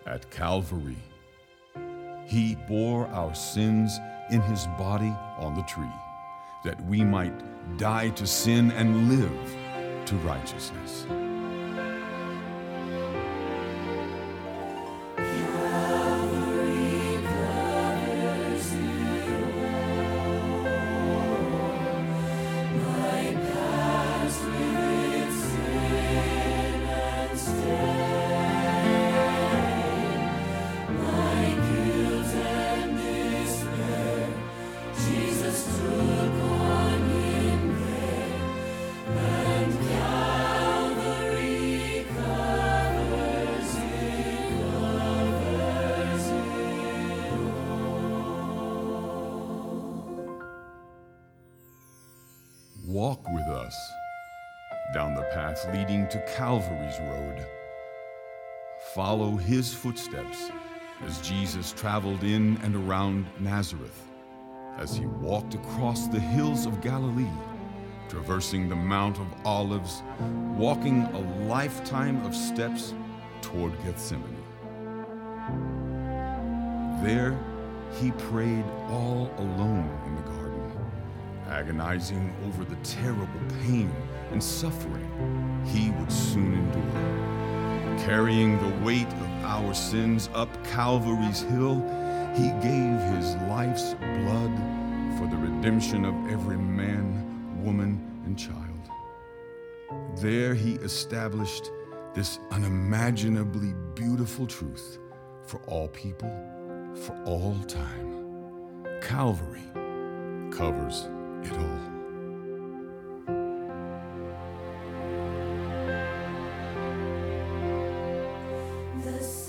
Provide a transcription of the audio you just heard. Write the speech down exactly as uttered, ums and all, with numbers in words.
At Calvary, he bore our sins in his body on the tree, that we might die to sin and live to righteousness. Walk with us down the path leading to Calvary's road. Follow his footsteps as Jesus traveled in and around Nazareth, as he walked across the hills of Galilee, traversing the Mount of Olives, walking a lifetime of steps toward Gethsemane. There, he prayed all alone in the garden, agonizing over the terrible pain and suffering he would soon endure. Carrying the weight of our sins up Calvary's hill, he gave his life's blood for the redemption of every man, woman, and child. There he established this unimaginably beautiful truth for all people, for all time. Calvary covers it all. The